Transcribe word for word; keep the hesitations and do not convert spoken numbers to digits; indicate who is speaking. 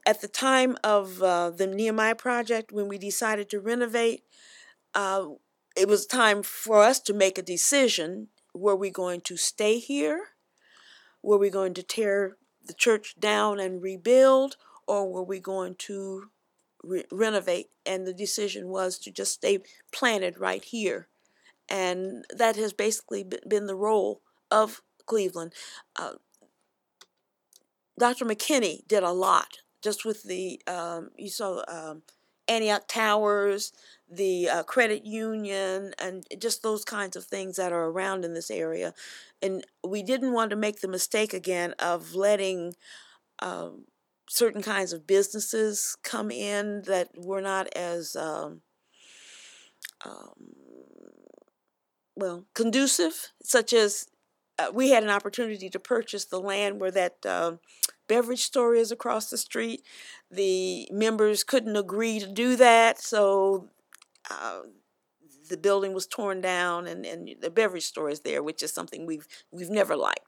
Speaker 1: at the time of uh, the Nehemiah project, when we decided to renovate, uh, it was time for us to make a decision. Were we going to stay here? Were we going to tear the church down and rebuild? Or were we going to re- renovate? And the decision was to just stay planted right here. And that has basically been the role of Cleveland. Uh, Doctor McKinney did a lot just with the, um, you saw um, Antioch Towers, the uh, credit union, and just those kinds of things that are around in this area. And we didn't want to make the mistake again of letting um, certain kinds of businesses come in that were not as um, um, well conducive, such as uh, we had an opportunity to purchase the land where that uh, beverage store is across the street. The members couldn't agree to do that, so uh, the building was torn down, and, and the beverage store is there, which is something we've we've never liked.